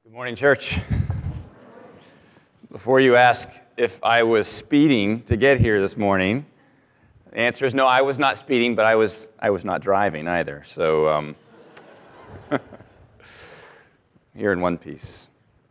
Good morning, church. Before you ask if I was speeding to get here this morning, the answer is no, I was not speeding, but I was not driving either. So here in one piece.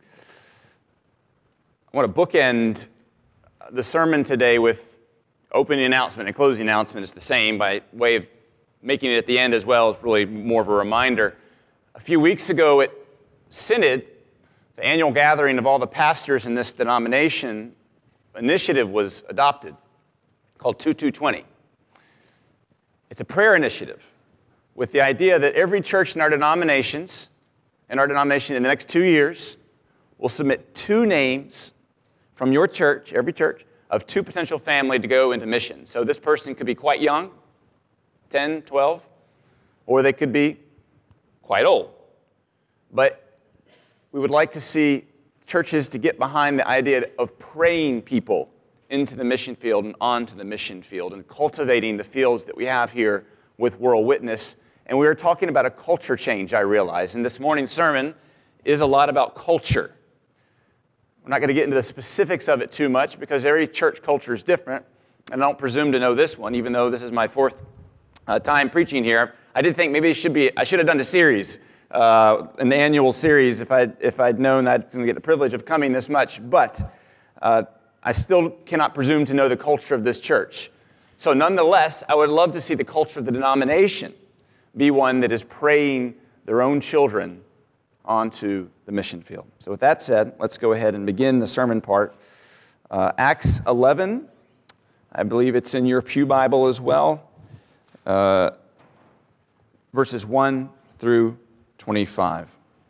I want to bookend the sermon today with opening announcement and closing announcement is the same by way of making it at the end as well. It's really more of a reminder. A few weeks ago at Synod, the annual gathering of all the pastors in this denomination, initiative was adopted called 2220. It's a prayer initiative with the idea that every church in our denomination in the next 2 years will submit 2 names from your church, every church, of 2 potential family to go into mission. So this person could be quite young, 10, 12, or they could be quite old. But we would like to see churches to get behind the idea of praying people into the mission field and onto the mission field and cultivating the fields that we have here with World Witness. And we are talking about a culture change, I realize. And this morning's sermon is a lot about culture. We're not going to get into the specifics of it too much because every church culture is different. And I don't presume to know this one, even though this is my 4th time preaching here. I did think maybe I should have done a series. An annual series if I'd known I'd going to get the privilege of coming this much, but I still cannot presume to know the culture of this church. So nonetheless, I would love to see the culture of the denomination be one that is praying their own children onto the mission field. So with that said, let's go ahead and begin the sermon part. Acts 11, I believe it's in your pew Bible as well, verses 1 through 25.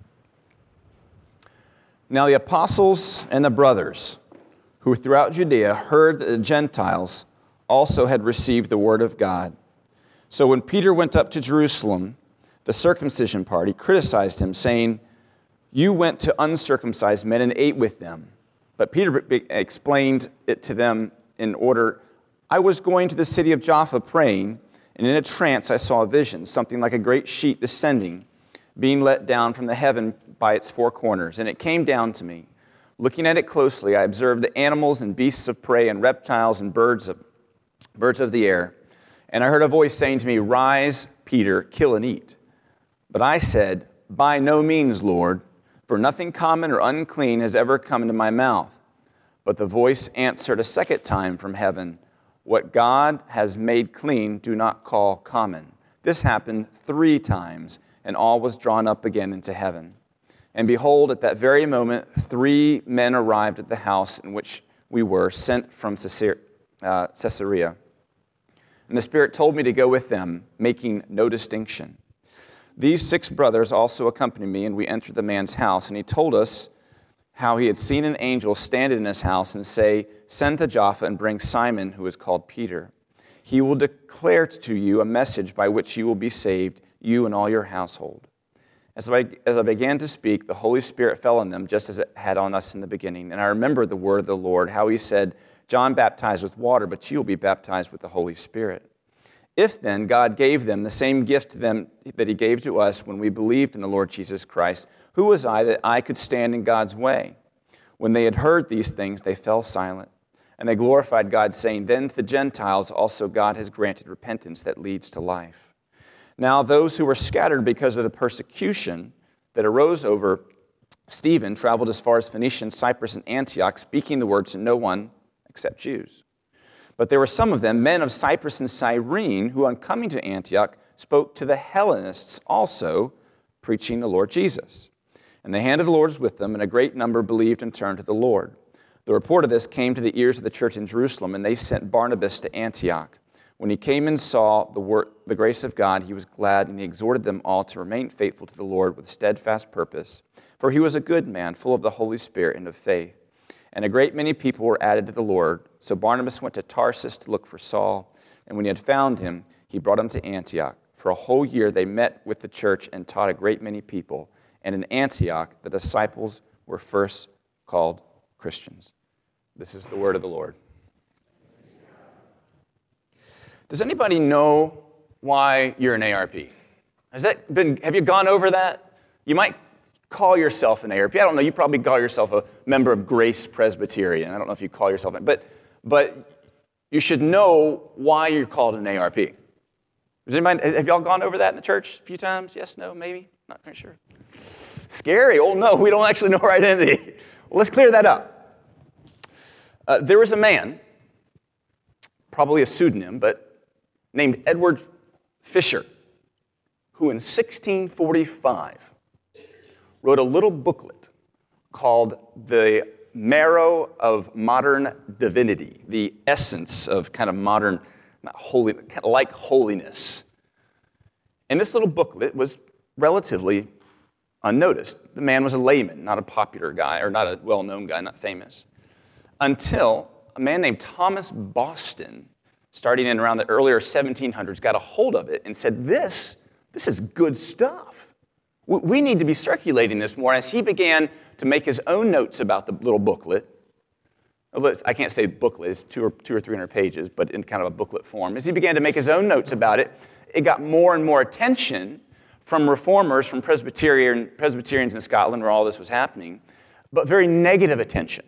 Now the apostles and the brothers who throughout Judea heard that the Gentiles also had received the word of God. So when Peter went up to Jerusalem, the circumcision party criticized him, saying, "You went to uncircumcised men and ate with them." But Peter explained it to them in order, "I was going to the city of Joppa praying, and in a trance I saw a vision, something like a great sheet descending, being let down from the heaven by its 4 corners. And it came down to me. Looking at it closely, I observed the animals and beasts of prey and reptiles and birds of the air. And I heard a voice saying to me, 'Rise, Peter, kill and eat.' But I said, 'By no means, Lord, for nothing common or unclean has ever come into my mouth.' But the voice answered a second time from heaven, 'What God has made clean, do not call common.' This happened 3 times, and all was drawn up again into heaven. And behold, at that very moment, 3 men arrived at the house in which we were, sent from Caesarea. And the Spirit told me to go with them, making no distinction. These 6 brothers also accompanied me, and we entered the man's house. And he told us how he had seen an angel stand in his house and say, 'Send to Joppa and bring Simon, who is called Peter. He will declare to you a message by which you will be saved, you and all your household.' As I began to speak, the Holy Spirit fell on them, just as it had on us in the beginning. And I remembered the word of the Lord, how he said, 'John baptized with water, but you will be baptized with the Holy Spirit.' If then God gave them the same gift to them that he gave to us when we believed in the Lord Jesus Christ, who was I that I could stand in God's way?" When they had heard these things, they fell silent. And they glorified God, saying, "Then to the Gentiles also God has granted repentance that leads to life." Now those who were scattered because of the persecution that arose over Stephen traveled as far as Phoenicia, Cyprus, and Antioch, speaking the word to no one except Jews. But there were some of them, men of Cyprus and Cyrene, who on coming to Antioch spoke to the Hellenists also, preaching the Lord Jesus. And the hand of the Lord was with them, and a great number believed and turned to the Lord. The report of this came to the ears of the church in Jerusalem, and they sent Barnabas to Antioch. When he came and saw the grace of God, he was glad, and he exhorted them all to remain faithful to the Lord with steadfast purpose. For he was a good man, full of the Holy Spirit and of faith. And a great many people were added to the Lord. So Barnabas went to Tarsus to look for Saul, and when he had found him, he brought him to Antioch. For a whole year they met with the church and taught a great many people. And in Antioch the disciples were first called Christians. This is the word of the Lord. Does anybody know why you're an ARP? Have you gone over that? You might call yourself an ARP. I don't know, you probably call yourself a member of Grace Presbyterian. I don't know if you call yourself that, but you should know why you're called an ARP. Have y'all gone over that in the church a few times? Yes, no, maybe? Not quite sure. Scary. Oh, no, we don't actually know our identity. Well, let's clear that up. There was a man, probably a pseudonym, but named Edward Fisher, who in 1645 wrote a little booklet called The Marrow of Modern Divinity, the essence of kind of modern, not holy, kind of like holiness. And this little booklet was relatively unnoticed. The man was a layman, not a popular guy, or not a well-known guy, not famous, until a man named Thomas Boston, starting in around the earlier 1700s, got a hold of it and said, this is good stuff. We need to be circulating this more. As he began to make his own notes about the little booklet, I can't say booklet, it's 200 or 300 pages, but in kind of a booklet form. As he began to make his own notes about it, it got more and more attention from reformers, from Presbyterians in Scotland where all this was happening, but very negative attention.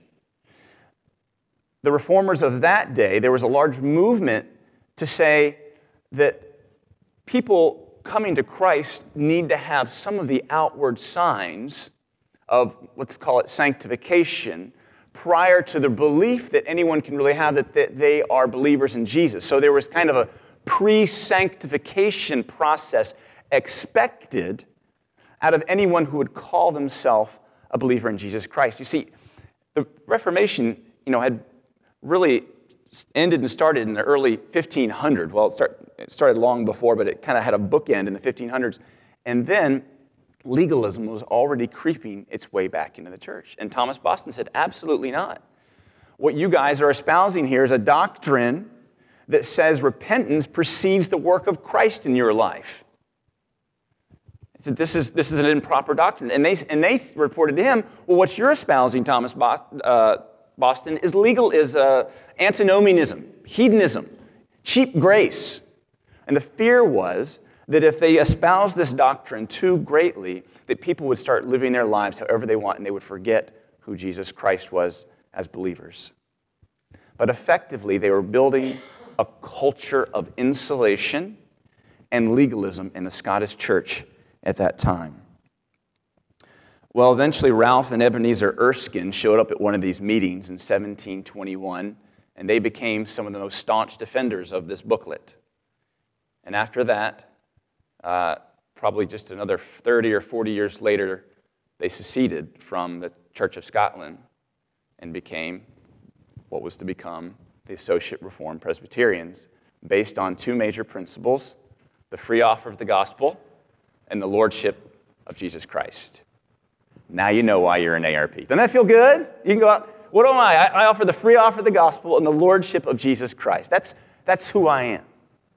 The reformers of that day, there was a large movement to say that people coming to Christ need to have some of the outward signs of, let's call it sanctification, prior to the belief that anyone can really have that they are believers in Jesus. So there was kind of a pre-sanctification process expected out of anyone who would call themselves a believer in Jesus Christ. You see, the Reformation, had really ended and started in the early 1500s. Well, it started long before, but it kind of had a bookend in the 1500s. And then legalism was already creeping its way back into the church. And Thomas Boston said, absolutely not. What you guys are espousing here is a doctrine that says repentance precedes the work of Christ in your life. He said, this is an improper doctrine. And they reported to him, well, what you're espousing, Thomas Boston, is antinomianism, hedonism, cheap grace. And the fear was that if they espoused this doctrine too greatly, that people would start living their lives however they want, and they would forget who Jesus Christ was as believers. But effectively, they were building a culture of insulation and legalism in the Scottish church at that time. Well, eventually Ralph and Ebenezer Erskine showed up at one of these meetings in 1721, and they became some of the most staunch defenders of this booklet. And after that, probably just another 30 or 40 years later, they seceded from the Church of Scotland and became what was to become the Associate Reformed Presbyterians, based on two major principles: the free offer of the gospel and the lordship of Jesus Christ. Now you know why you're an ARP. Doesn't that feel good? You can go out, what am I? I offer the free offer of the gospel and the lordship of Jesus Christ. That's who I am.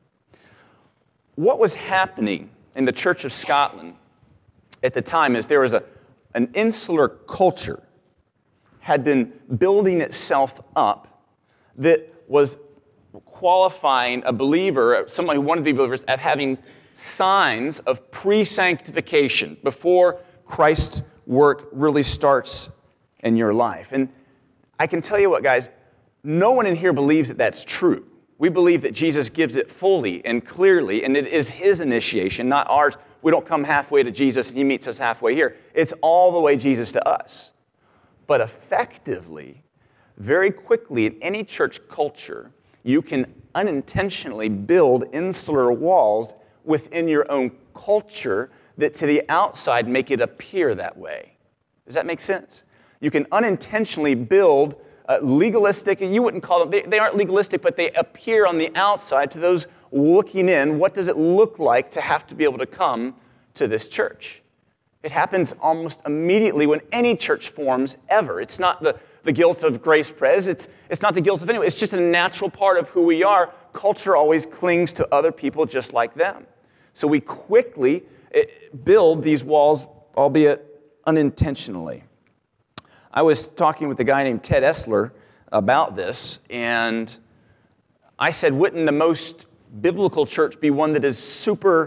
What was happening in the Church of Scotland at the time is there was an insular culture had been building itself up that was qualifying a believer, someone who wanted to be believers, at having signs of pre-sanctification before Christ's work really starts in your life. And I can tell you what, guys, no one in here believes that that's true. We believe that Jesus gives it fully and clearly, and it is his initiation, not ours. We don't come halfway to Jesus and he meets us halfway here. It's all the way Jesus to us. But effectively, very quickly in any church culture, you can unintentionally build insular walls within your own culture that to the outside make it appear that way. Does that make sense? You can unintentionally build legalistic, and you wouldn't call them, they aren't legalistic, but they appear on the outside to those looking in. What does it look like to have to be able to come to this church? It happens almost immediately when any church forms ever. It's not the guilt of Grace Pres. It's not the guilt of anyone. It's just a natural part of who we are. Culture always clings to other people just like them. So we quickly build these walls, albeit unintentionally. I was talking with a guy named Ted Essler about this, and I said, wouldn't the most biblical church be one that is super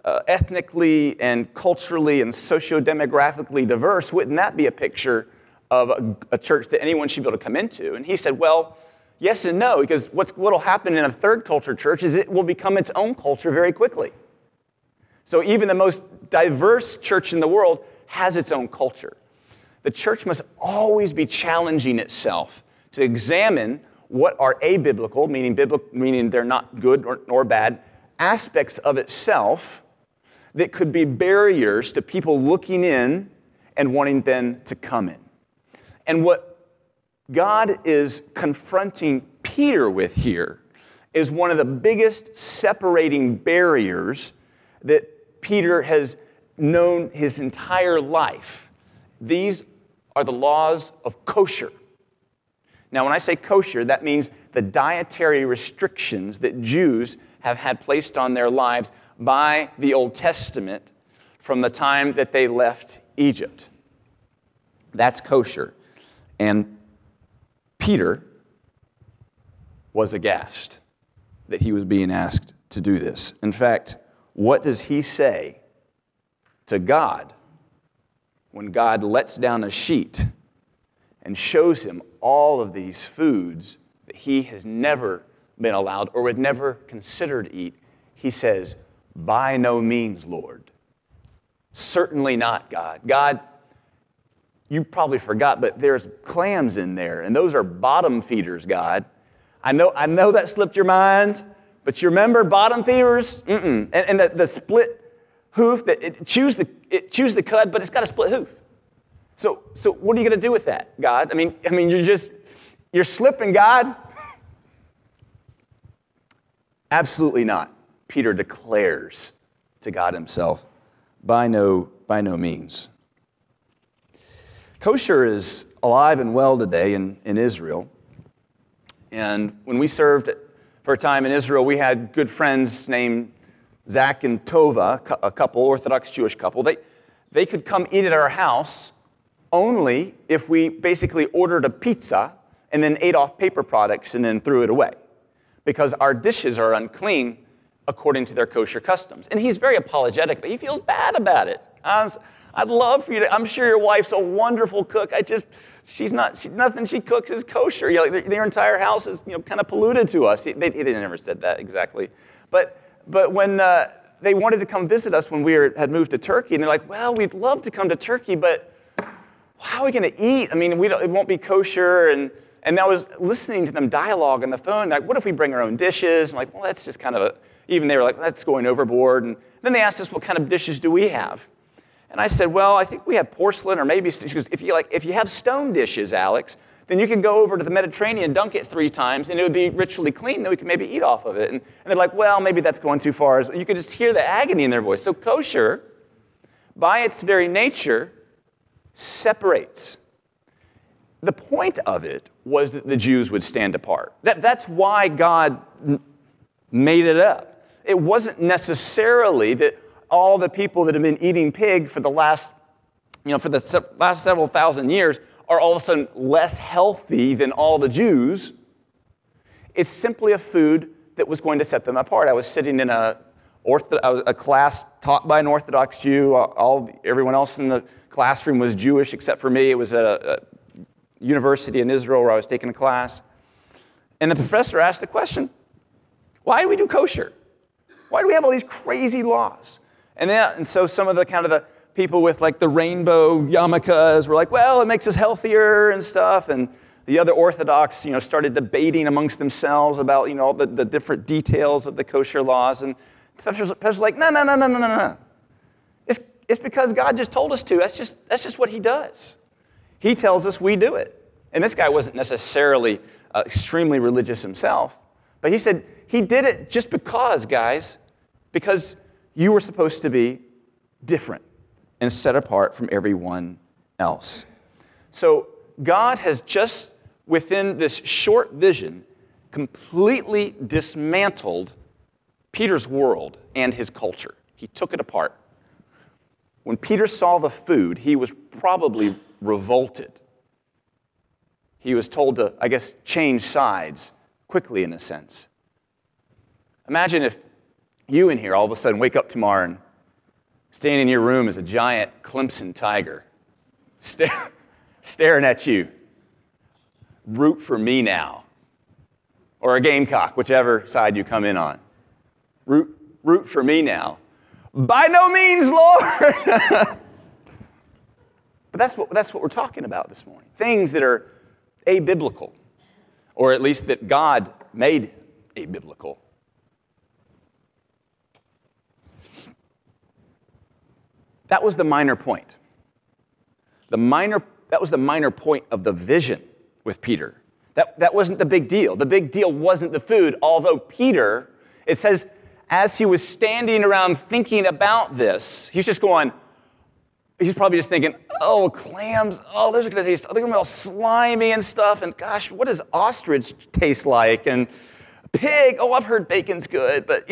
ethnically and culturally and socio-demographically diverse, wouldn't that be a picture of a church that anyone should be able to come into? And he said, well, yes and no, because what will happen in a third culture church is it will become its own culture very quickly. So even the most diverse church in the world has its own culture. The church must always be challenging itself to examine what are abiblical, meaning they're not good nor bad, aspects of itself that could be barriers to people looking in and wanting then to come in. And what God is confronting Peter with here is one of the biggest separating barriers that Peter has known his entire life. These are the laws of kosher. Now, when I say kosher, that means the dietary restrictions that Jews have had placed on their lives by the Old Testament from the time that they left Egypt. That's kosher. And Peter was aghast that he was being asked to do this. In fact, what does he say to God when God lets down a sheet and shows him all of these foods that he has never been allowed or would never consider to eat? He says, by no means, Lord. Certainly not, God. God, you probably forgot, but there's clams in there, and those are bottom feeders, God. I know that slipped your mind, but you remember bottom feeders? Mm-mm. And the split hoof, that it chews the cud, but it's got a split hoof. So what are you going to do with that, God? I mean, you're slipping, God. Absolutely not. Peter declares to God himself, by no means. Kosher is alive and well today in Israel. And when we served for a time in Israel, we had good friends named Zach and Tova, a couple, Orthodox Jewish couple. They could come eat at our house only if we basically ordered a pizza and then ate off paper products and then threw it away, because our dishes are unclean according to their kosher customs. And he's very apologetic, but he feels bad about it. I'd love for you to, I'm sure your wife's a wonderful cook. Nothing she cooks is kosher. Their entire house is, kind of polluted to us. He never said that exactly. But when they wanted to come visit us when we had moved to Turkey, and they're like, well, we'd love to come to Turkey, but how are we going to eat? I mean, it won't be kosher. And I was listening to them dialogue on the phone, like, what if we bring our own dishes? I'm like, well, that's just kind of even they were like, that's going overboard. And then they asked us, what kind of dishes do we have? And I said, well, I think we have porcelain, or maybe, because if you have stone dishes, Alex, then you can go over to the Mediterranean, dunk it 3 times, and it would be ritually clean, then we could maybe eat off of it. And they're like, well, maybe that's going too far. You could just hear the agony in their voice. So kosher, by its very nature, separates. The point of it was that the Jews would stand apart. That's why God made it up. It wasn't necessarily that all the people that have been eating pig for the last several thousand years are all of a sudden less healthy than all the Jews. It's simply a food that was going to set them apart. I was sitting in a class taught by an Orthodox Jew. Everyone else in the classroom was Jewish except for me. It was a university in Israel where I was taking a class. And the professor asked the question, why do we do kosher? Why do we have all these crazy laws? And so some of the people with like the rainbow yarmulkes were like, well, it makes us healthier and stuff. And the other Orthodox, started debating amongst themselves about, all the different details of the kosher laws. And the professor's like, no. It's because God just told us to. That's just what he does. He tells us we do it. And this guy wasn't necessarily extremely religious himself, but he said he did it just because, guys, because you were supposed to be different and set apart from everyone else. So God has just, within this short vision, completely dismantled Peter's world and his culture. He took it apart. When Peter saw the food, he was probably revolted. He was told to, change sides quickly in a sense. Imagine if you in here all of a sudden wake up tomorrow Standing in your room is a giant Clemson tiger staring at you. Root for me now. Or a gamecock, whichever side you come in on. Root for me now. By no means, Lord. But that's what we're talking about this morning. Things that are abiblical, or at least that God made abiblical. That was the minor point. That was the minor point of the vision with Peter. That wasn't the big deal. The big deal wasn't the food, although Peter, it says, as he was standing around thinking about this, he's probably just thinking, oh, clams, oh, those are going to taste, they're going to be all slimy and stuff, and gosh, what does ostrich taste like? And pig, oh, I've heard bacon's good, but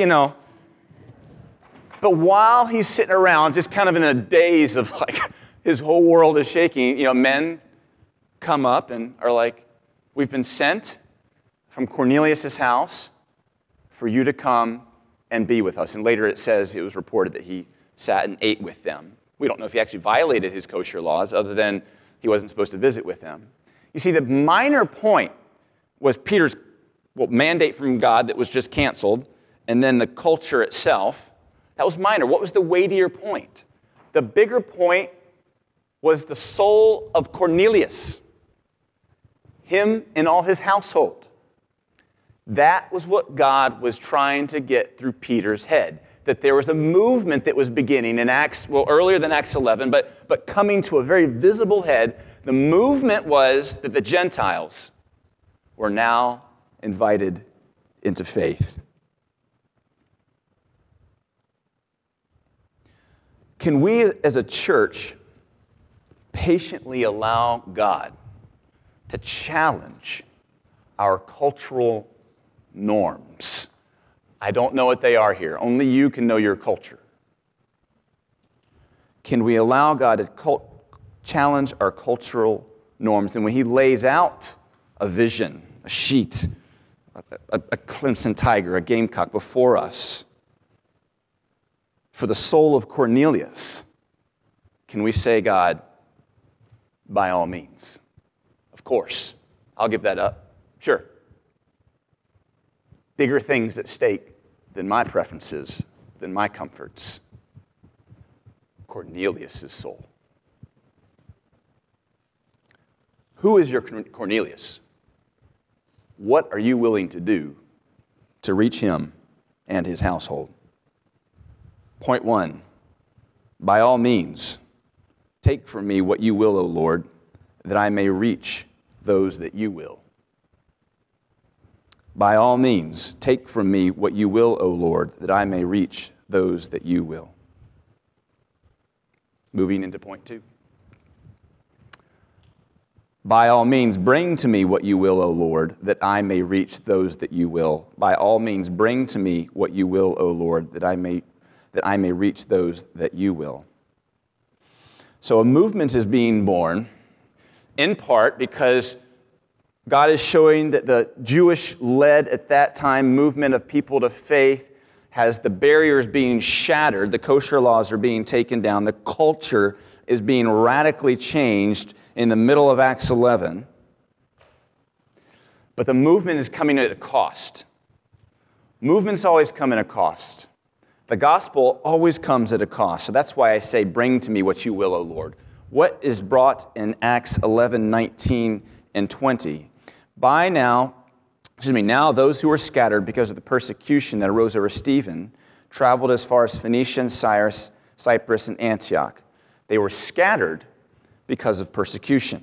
But while he's sitting around, just kind of in a daze of like, his whole world is shaking, men come up and are like, we've been sent from Cornelius' house for you to come and be with us. And later it says, it was reported that he sat and ate with them. We don't know if he actually violated his kosher laws other than he wasn't supposed to visit with them. You see, the minor point was Peter's mandate from God that was just canceled, and then the culture itself. That was minor. What was the weightier point? The bigger point was the soul of Cornelius, him and all his household. That was what God was trying to get through Peter's head, that there was a movement that was beginning in earlier than Acts 11, but coming to a very visible head. The movement was that the Gentiles were now invited into faith. Can we as a church patiently allow God to challenge our cultural norms? I don't know what they are here. Only you can know your culture. Can we allow God to challenge our cultural norms? And when he lays out a vision, a sheet, a Clemson tiger, a gamecock before us, for the soul of Cornelius, can we say, God, by all means? Of course, I'll give that up. Sure. Bigger things at stake than my preferences, than my comforts. Cornelius' soul. Who is your Cornelius? What are you willing to do to reach him and his household? Point 1, by all means, take from me what you will, O Lord, that I may reach those that you will. By all means, take from me what you will, O Lord, that I may reach those that you will. Moving into point 2. By all means, bring to me what you will, O Lord, that I may reach those that you will. By all means, bring to me what you will, O Lord, that I may reach those that you will. So a movement is being born, in part because God is showing that the Jewish-led at that time movement of people to faith has the barriers being shattered, the kosher laws are being taken down, the culture is being radically changed in the middle of Acts 11. But the movement is coming at a cost. Movements always come at a cost. The gospel always comes at a cost. So that's why I say, bring to me what you will, O Lord. What is brought in Acts 11, 19, and 20? Now those who were scattered because of the persecution that arose over Stephen traveled as far as Phoenicia and Cyprus and Antioch. They were scattered because of persecution.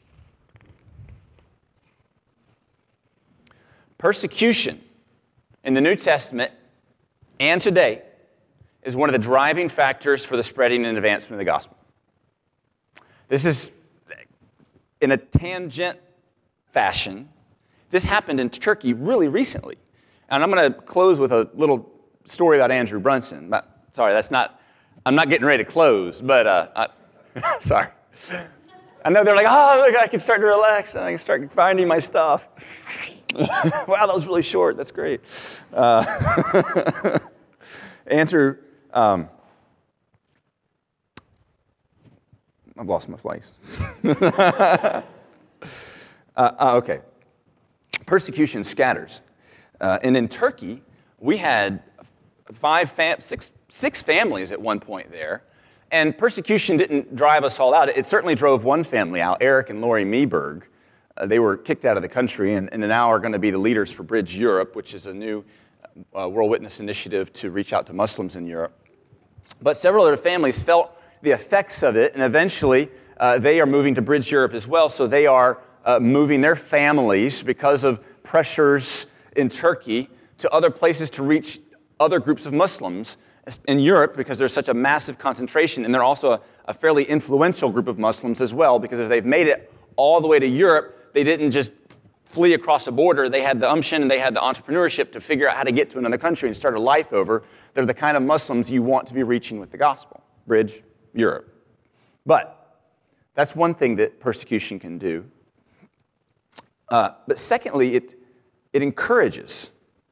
Persecution in the New Testament and today is one of the driving factors for the spreading and advancement of the gospel. This is, in a tangent fashion, this happened in Turkey really recently. And I'm going to close with a little story about Andrew Brunson. I'm not getting ready to close, but sorry. I know they're like, look, I can start to relax, and I can start finding my stuff. Wow, that was really short. That's great. Andrew I've lost my place. Okay. Persecution scatters. And in Turkey, we had six families at one point there. And persecution didn't drive us all out. It certainly drove one family out, Eric and Lori Meeberg. They were kicked out of the country and now are going to be the leaders for Bridge Europe, which is a new World Witness initiative to reach out to Muslims in Europe. But several other families felt the effects of it, and eventually they are moving to Bridge Europe as well. So they are moving their families because of pressures in Turkey to other places to reach other groups of Muslims in Europe because there's such a massive concentration, and they're also a fairly influential group of Muslims as well, because if they've made it all the way to Europe, they didn't just flee across a border. They had the umption and they had the entrepreneurship to figure out how to get to another country and start a life over. They're the kind of Muslims you want to be reaching with the gospel. Bridge Europe. But that's one thing that persecution can do. But secondly, it encourages.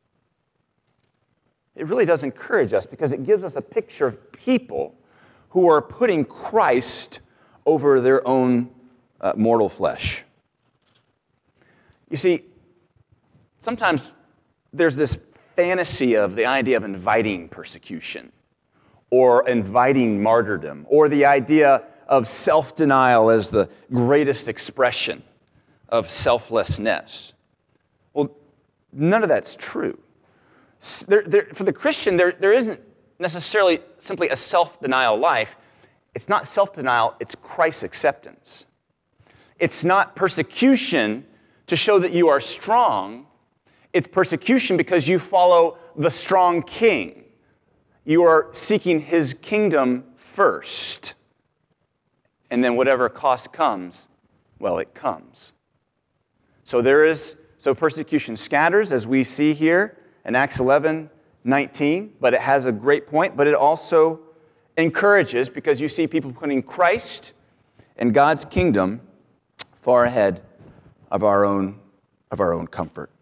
It really does encourage us because it gives us a picture of people who are putting Christ over their own mortal flesh. You see, sometimes there's this fantasy of the idea of inviting persecution or inviting martyrdom or the idea of self-denial as the greatest expression of selflessness. Well, none of that's true. For the Christian, there isn't necessarily simply a self-denial life. It's not self-denial, it's Christ's acceptance. It's not persecution to show that you are strong. It's persecution because you follow the strong king. You are seeking his kingdom first. And then whatever cost comes, well, it comes. So persecution scatters, as we see here in Acts 11:19, but it has a great point, but it also encourages because you see people putting Christ and God's kingdom far ahead of our own comfort.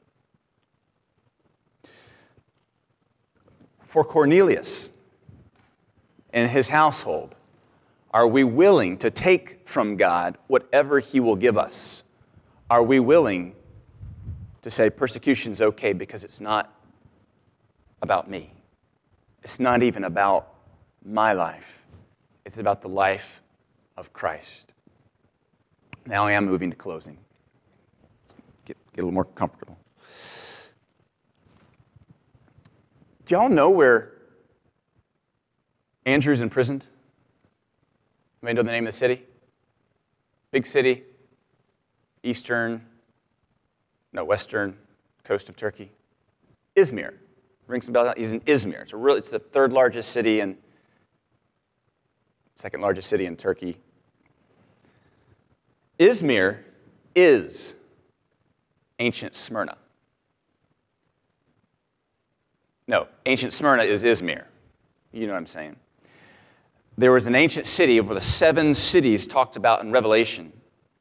For Cornelius and his household, are we willing to take from God whatever he will give us? Are we willing to say persecution's okay because it's not about me? It's not even about my life. It's about the life of Christ. Now I am moving to closing. Get a little more comfortable. Do y'all know where Andrew's imprisoned? Anybody know the name of the city? Big city, western coast of Turkey. Izmir. Rings some bells. He's in Izmir. It's the third largest city and second largest city in Turkey. Izmir is ancient Smyrna. No, ancient Smyrna is Izmir. You know what I'm saying. There was an ancient city of the 7 cities talked about in Revelation.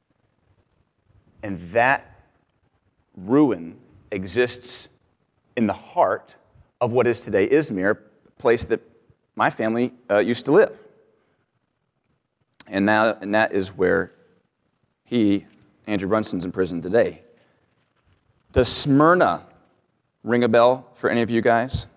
And that ruin exists in the heart of what is today Izmir, a place that my family used to live. And that is where Andrew Brunson's in prison today. Does Smyrna ring a bell for any of you guys?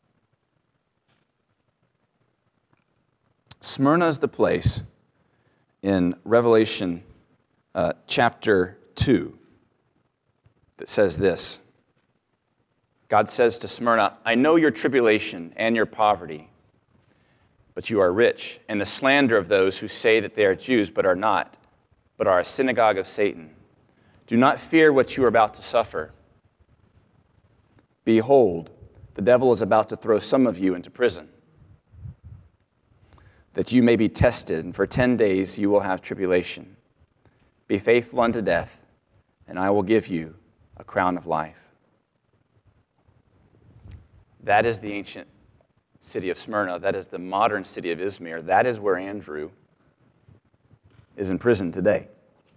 Smyrna is the place in Revelation chapter 2 that says this. God says to Smyrna, I know your tribulation and your poverty, but you are rich, and the slander of those who say that they are Jews but are not, but are a synagogue of Satan. Do not fear what you are about to suffer. Behold, the devil is about to throw some of you into prison, that you may be tested, and for 10 days you will have tribulation. Be faithful unto death, and I will give you a crown of life. That is the ancient city of Smyrna. That is the modern city of Izmir. That is where Andrew is in prison today.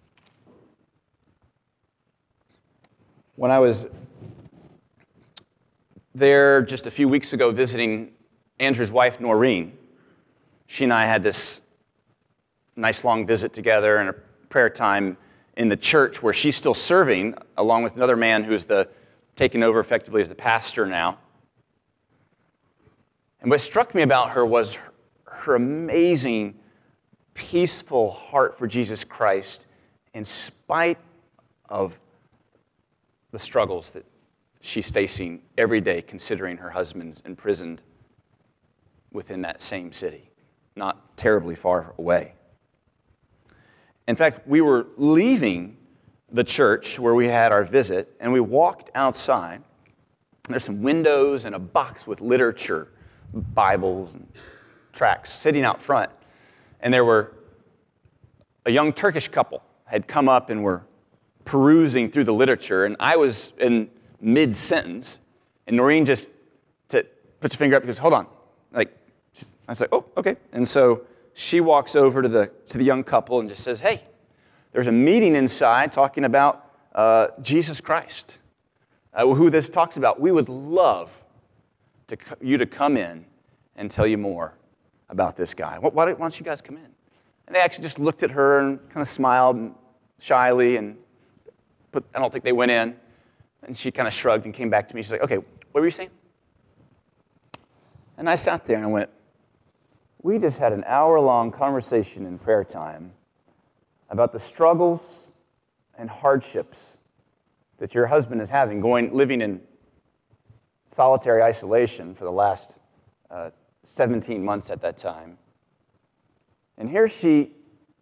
When I was there just a few weeks ago visiting Andrew's wife, Noreen, she and I had this nice long visit together and a prayer time in the church where she's still serving, along with another man who's taken over effectively as the pastor now. And what struck me about her was her amazing, peaceful heart for Jesus Christ in spite of the struggles that she's facing every day, considering her husband's imprisoned within that same city, not terribly far away. In fact, we were leaving the church where we had our visit, and we walked outside. There's some windows and a box with literature, Bibles and tracts sitting out front. And there were a young Turkish couple had come up and were perusing through the literature, and I was in mid-sentence, and Noreen just puts her finger up and goes, hold on. I was like, oh, okay. And so she walks over to the young couple and just says, hey, there's a meeting inside talking about Jesus Christ, who this talks about. We would love you to come in and tell you more about this guy. Why don't you guys come in? And they actually just looked at her and kind of smiled shyly, and I don't think they went in. And she kind of shrugged and came back to me. She's like, okay, what were you saying? And I sat there and I went, we just had an hour-long conversation in prayer time about the struggles and hardships that your husband is having, living in solitary isolation for the last 17 months at that time. And here she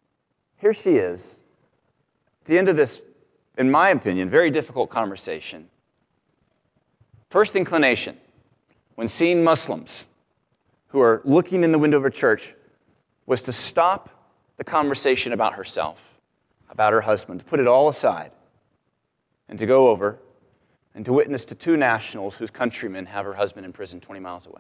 is, at the end of this, in my opinion, very difficult conversation. First inclination, when seeing Muslims who are looking in the window of a church, was to stop the conversation about herself, about her husband, to put it all aside, and to go over and to witness to two nationals whose countrymen have her husband in prison 20 miles away.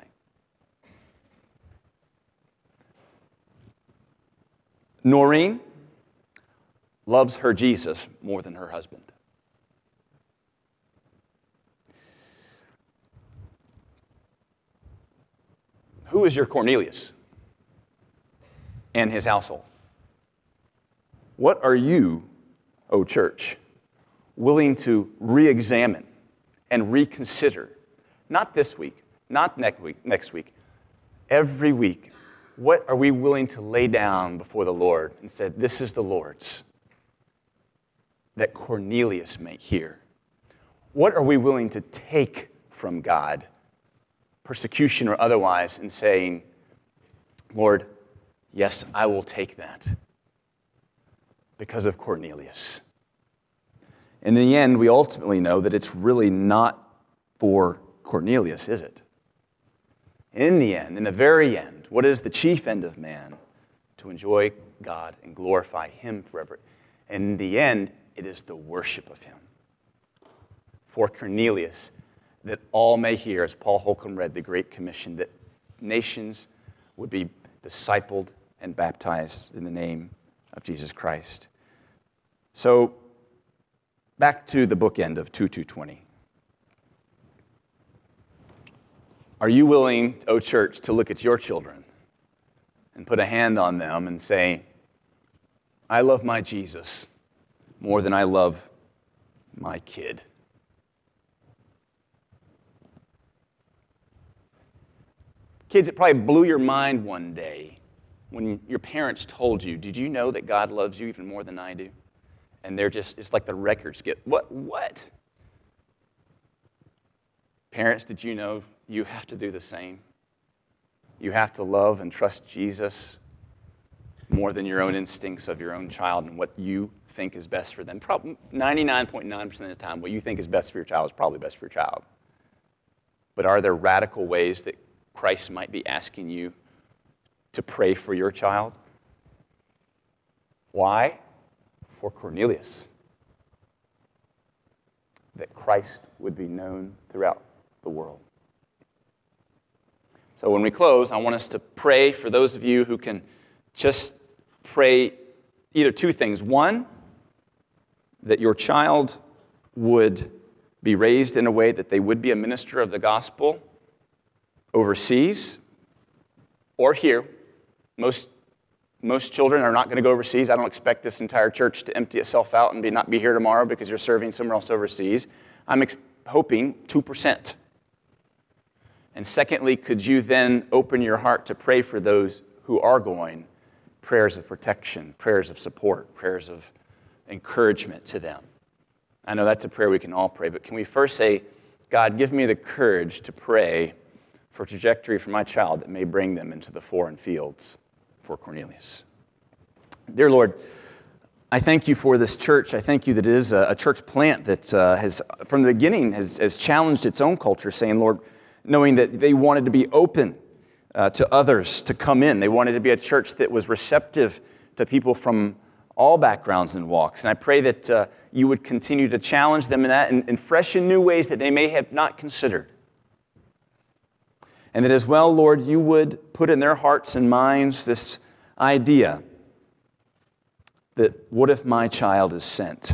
Noreen loves her Jesus more than her husband. Who is your Cornelius and his household? What are you, O church, willing to re-examine and reconsider? Not this week, not next week, every week. What are we willing to lay down before the Lord and say, this is the Lord's, that Cornelius may hear? What are we willing to take from God, persecution or otherwise, and saying, Lord, yes, I will take that because of Cornelius? In the end, we ultimately know that it's really not for Cornelius, is it? In the end, in the very end, what is the chief end of man? To enjoy God and glorify Him forever. And in the end, it is the worship of Him. For Cornelius, that all may hear, as Paul Holcomb read the Great Commission, that nations would be discipled and baptized in the name of Jesus Christ. So, back to the bookend of 2:20. Are you willing, O church, to look at your children and put a hand on them and say, I love my Jesus more than I love my kid? Kids, it probably blew your mind one day when your parents told you, did you know that God loves you even more than I do? And it's like the records get, what? Parents, did you know you have to do the same? You have to love and trust Jesus more than your own instincts of your own child and what you think is best for them. Probably 99.9% of the time, what you think is best for your child is probably best for your child. But are there radical ways that Christ might be asking you to pray for your child? Why? For Cornelius. That Christ would be known throughout the world. So when we close, I want us to pray for those of you who can just pray either two things. One, that your child would be raised in a way that they would be a minister of the gospel overseas or here. Most Most children are not going to go overseas. I don't expect this entire church to empty itself out and not be here tomorrow because you're serving somewhere else overseas. I'm hoping 2%. And secondly, could you then open your heart to pray for those who are going, prayers of protection, prayers of support, prayers of encouragement to them? I know that's a prayer we can all pray, but can we first say, God, give me the courage to pray for a trajectory for my child that may bring them into the foreign fields for Cornelius. Dear Lord, I thank you for this church. I thank you that it is a church plant that has, from the beginning, has challenged its own culture, saying, Lord, knowing that they wanted to be open to others to come in. They wanted to be a church that was receptive to people from all backgrounds and walks. And I pray that you would continue to challenge them in that in fresh and new ways that they may have not considered. And that as well, Lord, you would put in their hearts and minds this idea that what if my child is sent?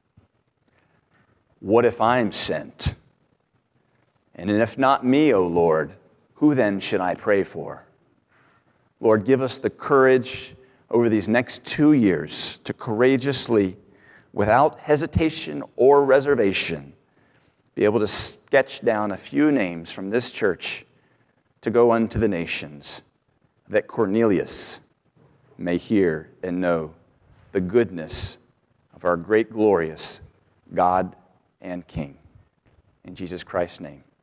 What if I'm sent? And if not me, O Lord, who then should I pray for? Lord, give us the courage over these next 2 years to courageously, without hesitation or reservation, be able to sketch down a few names from this church to go unto the nations, that Cornelius may hear and know the goodness of our great, glorious God and King. In Jesus Christ's name.